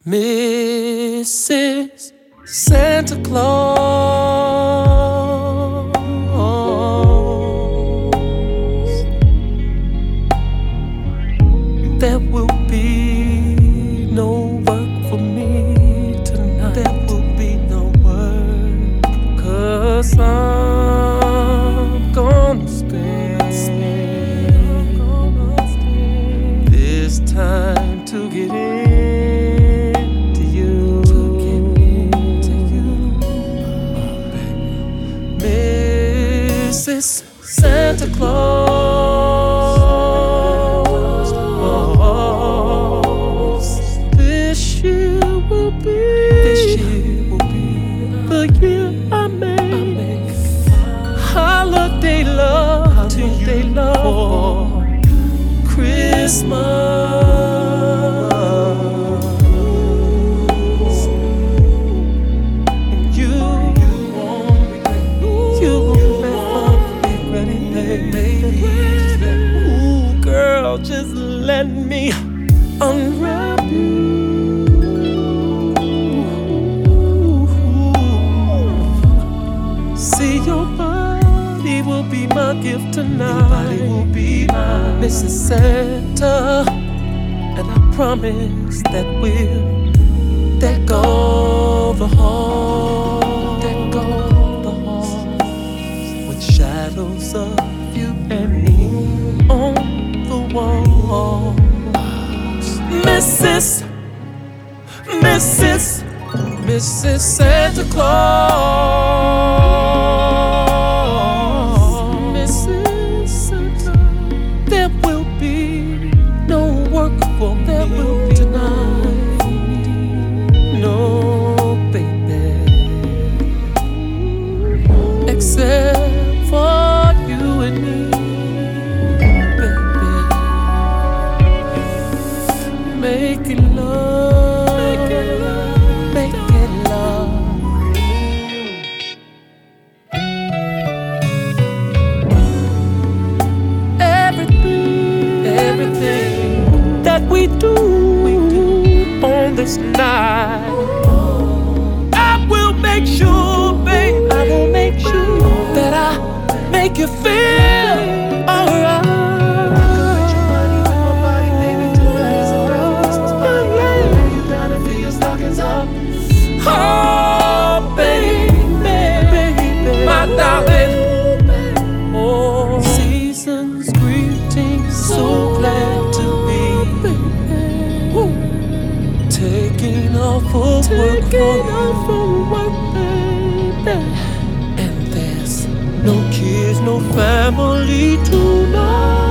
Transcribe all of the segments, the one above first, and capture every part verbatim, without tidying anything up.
Missus Santa Claus, there will be no work for me tonight. There will be no work, 'cause I'm gonna spend this time to get in. Missus Santa Claus, this year will be, this year will be the year I make holiday love to you for Christmas. Just let me unwrap you. See, your body will be my gift tonight. Your body will be mine, Missus Santa, and I promise that we'll deck all the halls, deck all the halls with shadows of you and me on the walls. Missus Missus Missus Santa Claus, Missus Santa, there will be no work for me. There will be tonight. No, baby, except for you and me. Making love, making love, making love. Everything, everything that we do, we do on this night, I will make sure, babe, I will make sure that I make you feel alright. Oh, baby, baby, my darling. Oh, season's greetings, so glad to be Woo. taking off of work for work, baby. And there's no kids, no family tonight.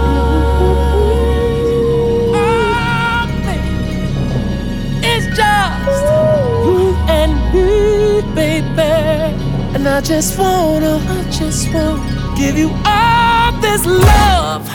Oh, baby, it's just and me, baby, and I just wanna, I just wanna give you all this love